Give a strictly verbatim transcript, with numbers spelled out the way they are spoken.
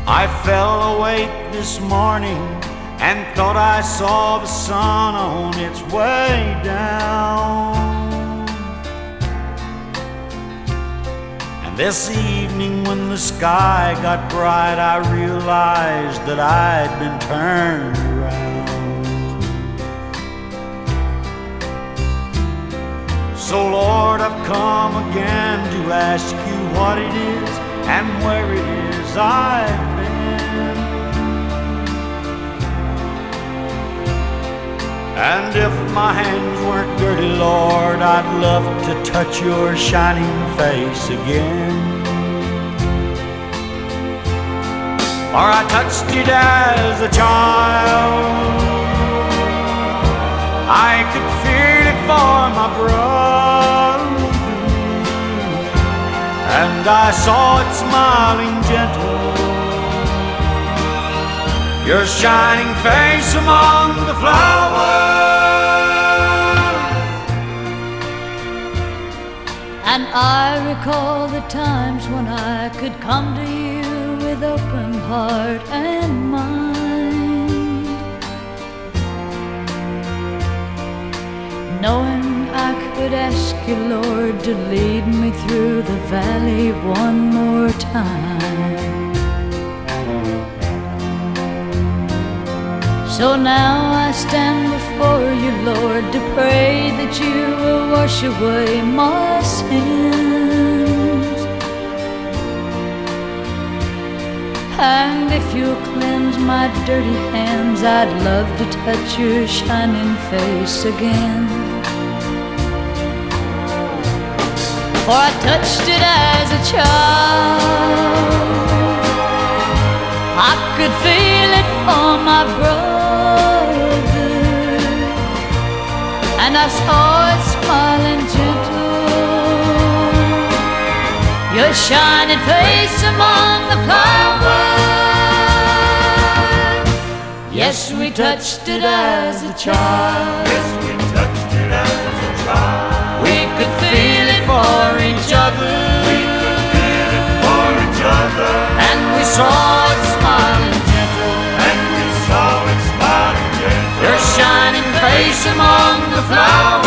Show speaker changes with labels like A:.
A: I fell awake this morning and thought I saw the sun on its way down. And this evening when the sky got bright, I realized that I'd been turned around. So Lord, I've come again to ask you what it is and where it is I've been. And if my hands weren't dirty, Lord, I'd love to touch your shining face again. For I touched it as a child, I could feel it for my brother, and I saw it smiling gentle, your shining face among the flowers.
B: And I recall the times when I could come to you with open heart and mind, knowing I could ask you, Lord, to lead me through the valley one more time. So now I stand before you, Lord, to pray that you will wash away my sins. And if you'll cleanse my dirty hands, I'd love to touch your shining face again. For I touched it as a child, I could feel it for my brother, and I saw it smiling gentle, your shining face among the flowers. Yes, we touched it as a child.
A: Yes, we touched it as a child.
B: We could feel it for each other.
A: We could feel it for each other.
B: And we saw it smiling gentle,
A: And we saw it smiling gentle,
B: your shining face among the flowers.